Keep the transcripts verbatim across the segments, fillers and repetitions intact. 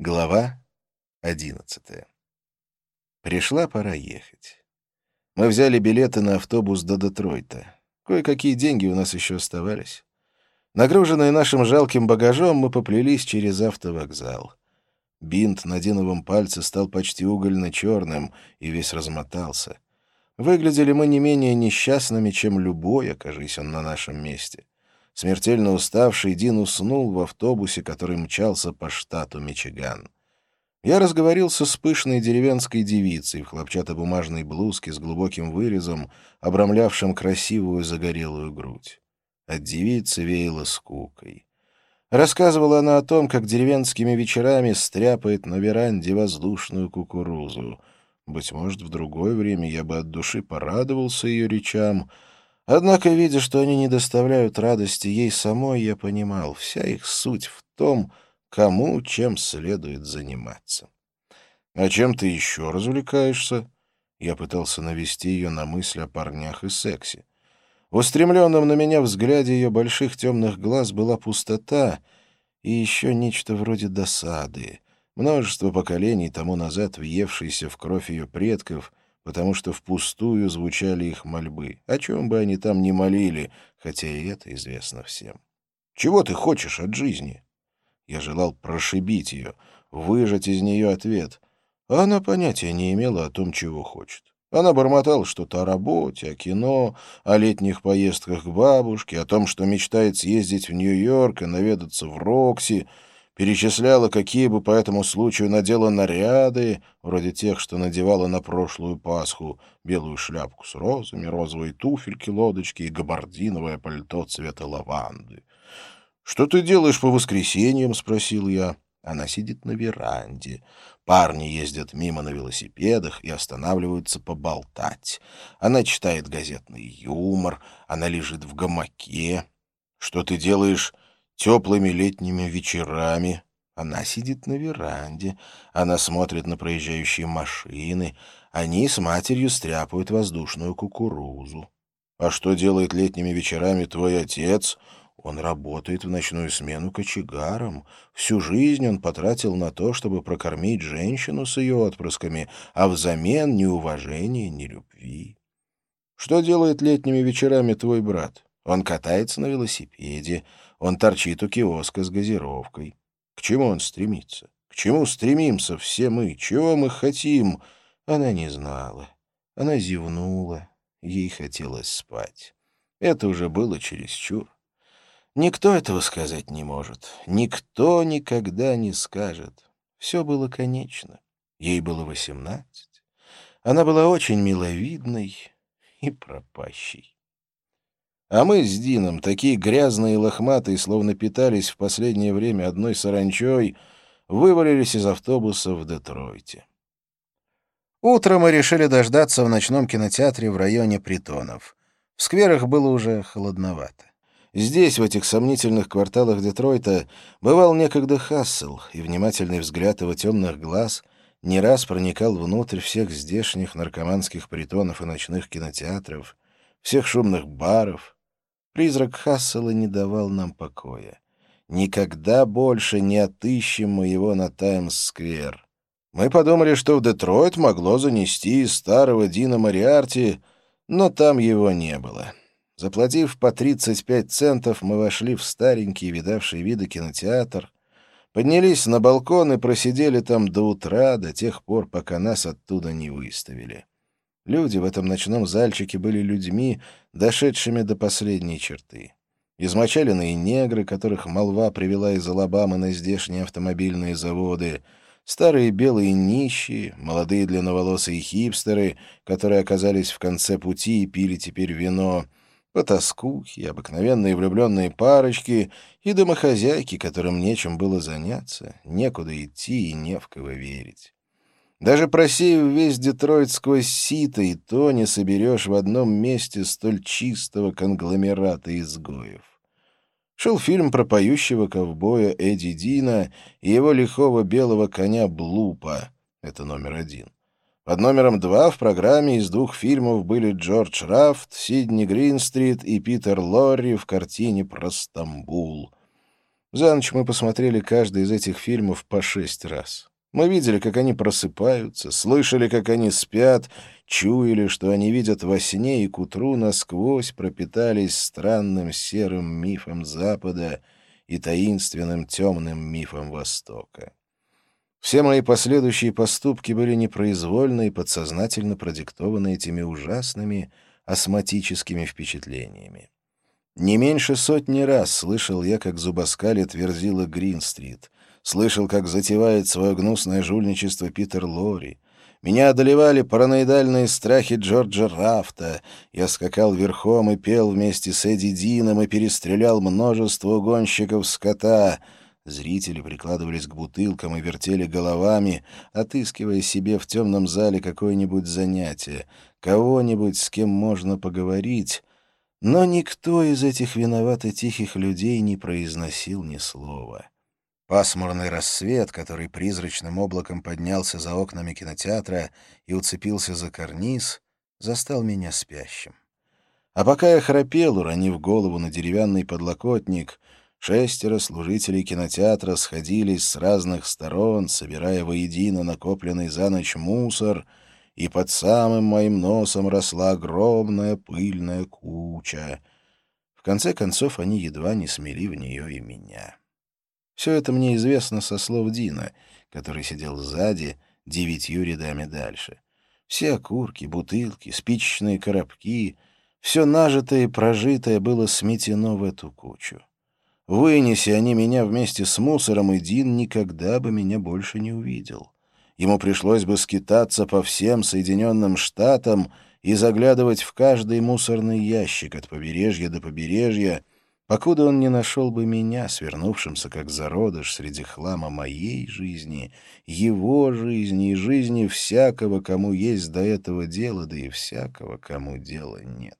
Глава одиннадцатая. Пришла пора ехать. Мы взяли билеты на автобус до Детройта. Кое-какие деньги у нас еще оставались. Нагруженные нашим жалким багажом, мы поплелись через автовокзал. Бинт на Диновом пальце стал почти угольно-черным и весь размотался. Выглядели мы не менее несчастными, чем любой, окажись он на нашем месте. Смертельно уставший, Дин уснул в автобусе, который мчался по штату Мичиган. Я разговорился с пышной деревенской девицей в хлопчатобумажной блузке с глубоким вырезом, обрамлявшим красивую загорелую грудь. От девицы веяло скукой. Рассказывала она о том, как деревенскими вечерами стряпает на веранде воздушную кукурузу. Быть может, в другое время я бы от души порадовался ее речам. Однако, видя, что они не доставляют радости ей самой, я понимал, вся их суть в том, кому чем следует заниматься. «А чем ты еще развлекаешься?» Я пытался навести ее на мысль о парнях и сексе. В устремленном на меня взгляде ее больших темных глаз была пустота и еще нечто вроде досады, множество поколений тому назад въевшейся в кровь ее предков, потому что впустую звучали их мольбы, о чем бы они там ни молили, хотя и это известно всем. «Чего ты хочешь от жизни?» Я желал прошибить ее, выжать из нее ответ, а она понятия не имела о том, чего хочет. Она бормотала что-то о работе, о кино, о летних поездках к бабушке, о том, что мечтает съездить в Нью-Йорк и наведаться в Рокси, перечисляла, какие бы по этому случаю надела наряды, вроде тех, что надевала на прошлую Пасху, белую шляпку с розами, розовые туфельки-лодочки и габардиновое пальто цвета лаванды. «Что ты делаешь по воскресеньям?» — спросил я. Она сидит на веранде. Парни ездят мимо на велосипедах и останавливаются поболтать. Она читает газетный юмор, она лежит в гамаке. «Что ты делаешь теплыми летними вечерами?» Она сидит на веранде, она смотрит на проезжающие машины, они с матерью стряпают воздушную кукурузу. «А что делает летними вечерами твой отец?» Он работает в ночную смену кочегаром. Всю жизнь он потратил на то, чтобы прокормить женщину с ее отпрысками, а взамен ни уважения, ни любви. Что делает летними вечерами твой брат? Он катается на велосипеде, он торчит у киоска с газировкой. К чему он стремится? К чему стремимся все мы? Чего мы хотим? Она не знала. Она зевнула. Ей хотелось спать. Это уже было чересчур. Никто этого сказать не может. Никто никогда не скажет. Все было конечно. Ей было восемнадцать. Она была очень миловидной и пропащей. А мы с Дином, такие грязные и лохматые, словно питались в последнее время одной саранчой, вывалились из автобуса в Детройте. Утром мы решили дождаться в ночном кинотеатре в районе Притонов. В скверах было уже холодновато. Здесь, в этих сомнительных кварталах Детройта, бывал некогда Хассел, и внимательный взгляд его темных глаз не раз проникал внутрь всех здешних наркоманских притонов и ночных кинотеатров, всех шумных баров. Призрак Хассела не давал нам покоя. Никогда больше не отыщем мы его на Таймс-сквер. Мы подумали, что в Детройт могло занести из старого Дина Мориарти, но там его не было. Заплатив по тридцать пять центов, мы вошли в старенький, видавший виды кинотеатр, поднялись на балкон и просидели там до утра, до тех пор, пока нас оттуда не выставили. Люди в этом ночном зальчике были людьми, дошедшими до последней черты. Измочаленные негры, которых молва привела из Алабамы на здешние автомобильные заводы, старые белые нищие, молодые длинноволосые хипстеры, которые оказались в конце пути и пили теперь вино, потаскухи, обыкновенные влюбленные парочки и домохозяйки, которым нечем было заняться, некуда идти и не в кого верить. Даже просеяв весь Детройт сквозь сито, и то не соберешь в одном месте столь чистого конгломерата изгоев. Шел фильм про поющего ковбоя Эдди Дина и его лихого белого коня Блупа. Это номер один. Под номером два в программе из двух фильмов были Джордж Рафт, Сидни Гринстрит и Питер Лорри в картине про Стамбул. За ночь мы посмотрели каждый из этих фильмов по шесть раз. Мы видели, как они просыпаются, слышали, как они спят, чуяли, что они видят во сне, и к утру насквозь пропитались странным серым мифом Запада и таинственным темным мифом Востока. Все мои последующие поступки были непроизвольно и подсознательно продиктованы этими ужасными астматическими впечатлениями. Не меньше сотни раз слышал я, как зубоскалит Верзила Гринстрит, слышал, как затевает свое гнусное жульничество Питер Лори. Меня одолевали параноидальные страхи Джорджа Рафта. Я скакал верхом и пел вместе с Эдди Дином и перестрелял множество угонщиков скота. Зрители прикладывались к бутылкам и вертели головами, отыскивая себе в темном зале какое-нибудь занятие, кого-нибудь, с кем можно поговорить. Но никто из этих виновато тихих людей не произносил ни слова. Пасмурный рассвет, который призрачным облаком поднялся за окнами кинотеатра и уцепился за карниз, застал меня спящим. А пока я храпел, уронив голову на деревянный подлокотник, шестеро служителей кинотеатра сходились с разных сторон, собирая воедино накопленный за ночь мусор, и под самым моим носом росла огромная пыльная куча. В конце концов, они едва не смели в нее и меня. Все это мне известно со слов Дина, который сидел сзади, девятью рядами дальше. Все окурки, бутылки, спичечные коробки, все нажитое и прожитое было сметено в эту кучу. Вынеси они меня вместе с мусором, и Дин никогда бы меня больше не увидел. Ему пришлось бы скитаться по всем Соединенным Штатам и заглядывать в каждый мусорный ящик от побережья до побережья, покуда он не нашел бы меня, свернувшимся как зародыш среди хлама моей жизни, его жизни и жизни всякого, кому есть до этого дело, да и всякого, кому дела нет.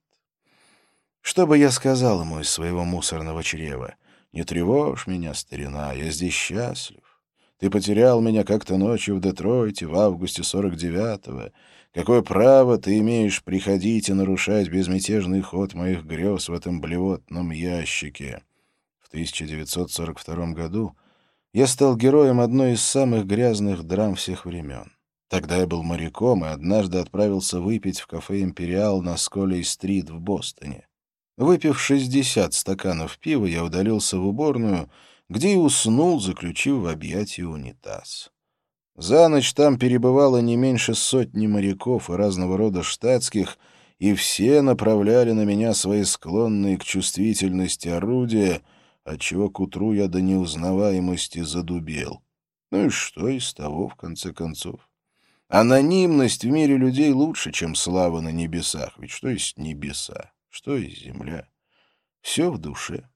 Что бы я сказал ему из своего мусорного чрева? «Не тревожь меня, старина, я здесь счастлив. Ты потерял меня как-то ночью в Детройте в августе сорок девятого. Какое право ты имеешь приходить и нарушать безмятежный ход моих грез в этом блевотном ящике?» В тысяча девятьсот сорок втором году я стал героем одной из самых грязных драм всех времен. Тогда я был моряком и однажды отправился выпить в кафе «Империал» на Сколей-стрит в Бостоне. Выпив шестьдесят стаканов пива, я удалился в уборную, где и уснул, заключив в объятии унитаз. За ночь там перебывало не меньше сотни моряков и разного рода штатских, и все направляли на меня свои склонные к чувствительности орудия, отчего к утру я до неузнаваемости задубел. Ну и что из того, в конце концов? Анонимность в мире людей лучше, чем слава на небесах, ведь что есть небеса, что есть земля? Все в душе.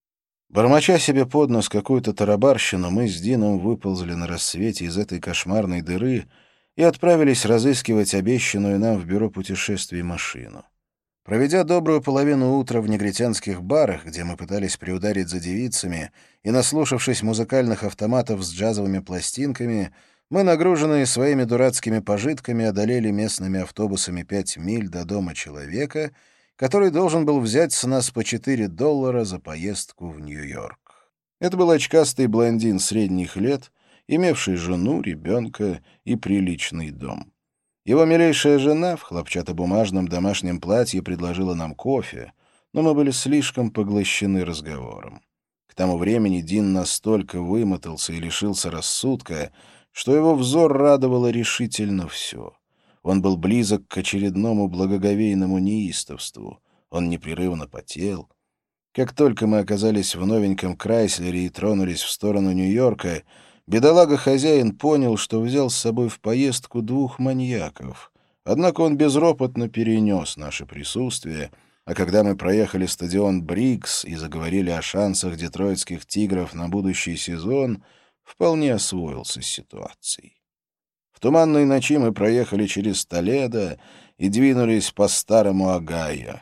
Бормоча себе под нос какую-то тарабарщину, мы с Дином выползли на рассвете из этой кошмарной дыры и отправились разыскивать обещанную нам в бюро путешествий машину. Проведя добрую половину утра в негритянских барах, где мы пытались приударить за девицами, и наслушавшись музыкальных автоматов с джазовыми пластинками, мы, нагруженные своими дурацкими пожитками, одолели местными автобусами пять миль до дома человека, который должен был взять с нас по четыре доллара за поездку в Нью-Йорк. Это был очкастый блондин средних лет, имевший жену, ребенка и приличный дом. Его милейшая жена в хлопчатобумажном домашнем платье предложила нам кофе, но мы были слишком поглощены разговором. К тому времени Дин настолько вымотался и лишился рассудка, что его взор радовало решительно все. Он был близок к очередному благоговейному неистовству. Он непрерывно потел. Как только мы оказались в новеньком Крайслере и тронулись в сторону Нью-Йорка, бедолага-хозяин понял, что взял с собой в поездку двух маньяков. Однако он безропотно перенес наше присутствие, а когда мы проехали стадион Брикс и заговорили о шансах детройтских «Тигров» на будущий сезон, вполне освоился с ситуацией. В туманной ночи мы проехали через Толедо и двинулись по старому Огайо.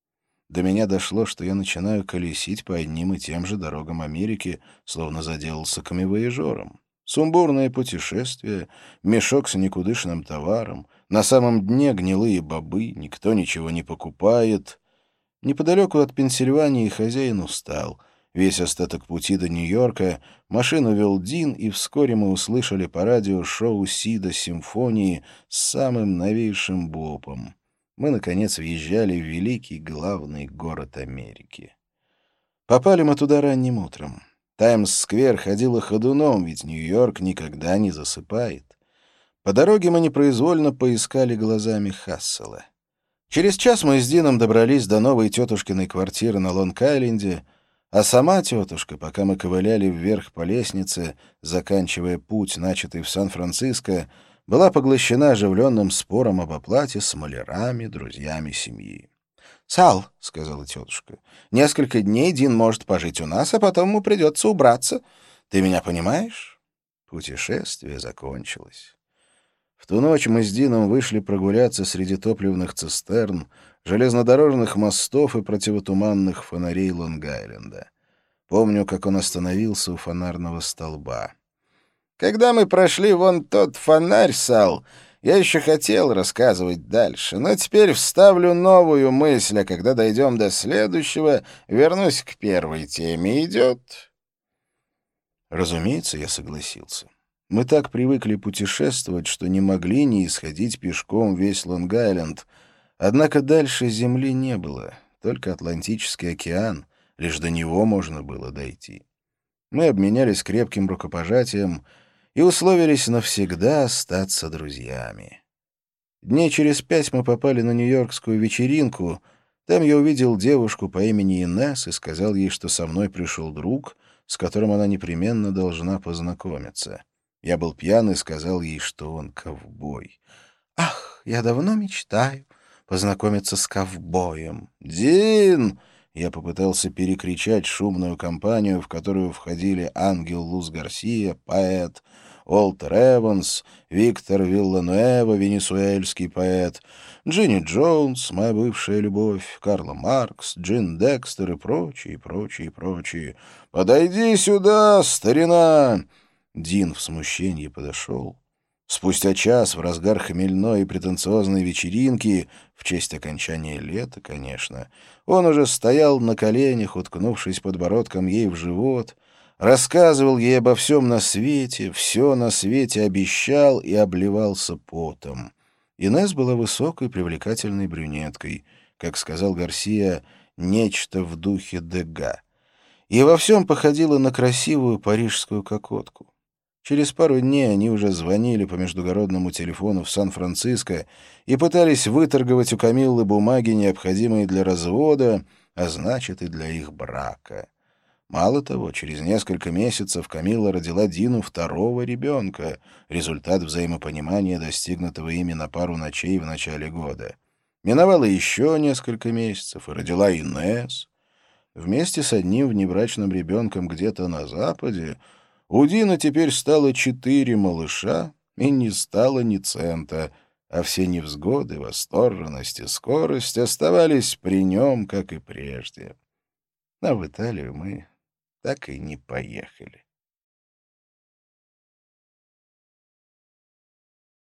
До меня дошло, что я начинаю колесить по одним и тем же дорогам Америки, словно заделался камевояжером. Сумбурное путешествие, мешок с никудышным товаром, на самом дне гнилые бобы, никто ничего не покупает. Неподалеку от Пенсильвании хозяин устал, Весь остаток пути до Нью-Йорка машину вел Дин, и вскоре мы услышали по радио шоу Сида «Симфонии» с самым новейшим бопом. Мы, наконец, въезжали в великий главный город Америки. Попали мы туда ранним утром. Таймс-сквер ходила ходуном, ведь Нью-Йорк никогда не засыпает. По дороге мы непроизвольно поискали глазами Хассела. Через час мы с Дином добрались до новой тетушкиной квартиры на Лонг-Айленде, а сама тетушка, пока мы ковыляли вверх по лестнице, заканчивая путь, начатый в Сан-Франциско, была поглощена оживленным спором об оплате с малярами, друзьями семьи. «Сал», — сказала тетушка, — «несколько дней Дин может пожить у нас, а потом ему придется убраться. Ты меня понимаешь?» Путешествие закончилось. В ту ночь мы с Дином вышли прогуляться среди топливных цистерн, железнодорожных мостов и противотуманных фонарей Лонг-Айленда. Помню, как он остановился у фонарного столба. «Когда мы прошли вон тот фонарь, Сал, я еще хотел рассказывать дальше, но теперь вставлю новую мысль, а когда дойдем до следующего, вернусь к первой теме. Идет?» Разумеется, я согласился. Мы так привыкли путешествовать, что не могли не исходить пешком весь Лонг-Айленд. Однако дальше земли не было, только Атлантический океан, лишь до него можно было дойти. Мы обменялись крепким рукопожатием и условились навсегда остаться друзьями. Дней через пять мы попали на нью-йоркскую вечеринку. Там я увидел девушку по имени Инесс и сказал ей, что со мной пришел друг, с которым она непременно должна познакомиться. Я был пьян и сказал ей, что он ковбой. «Ах, я давно мечтаю познакомиться с ковбоем». «Дин!» Я попытался перекричать шумную компанию, в которую входили Ангел Лус Гарсия, поэт, Уолтер Эванс, Виктор Виллануэва, венесуэльский поэт, Джинни Джонс, моя бывшая любовь, Карл Маркс, Джин Декстер и прочие, прочие, прочие. «Подойди сюда, старина!» Дин в смущении подошел. Спустя час, в разгар хмельной и претенциозной вечеринки, в честь окончания лета, конечно, он уже стоял на коленях, уткнувшись подбородком ей в живот, рассказывал ей обо всем на свете, все на свете обещал и обливался потом. Инесс была высокой, привлекательной брюнеткой, как сказал Гарсия, нечто в духе Дега, и во всем походила на красивую парижскую кокотку. Через пару дней они уже звонили по междугородному телефону в Сан-Франциско и пытались выторговать у Камиллы бумаги, необходимые для развода, а значит и для их брака. Мало того, через несколько месяцев Камилла родила Дину второго ребенка, результат взаимопонимания, достигнутого ими на пару ночей в начале года. Миновало еще несколько месяцев, и родила Инесс. Вместе с одним внебрачным ребенком где-то на Западе у Дина теперь стало четыре малыша, и не стало ни цента, а все невзгоды, восторженность и скорость оставались при нем, как и прежде. А в Италию мы так и не поехали.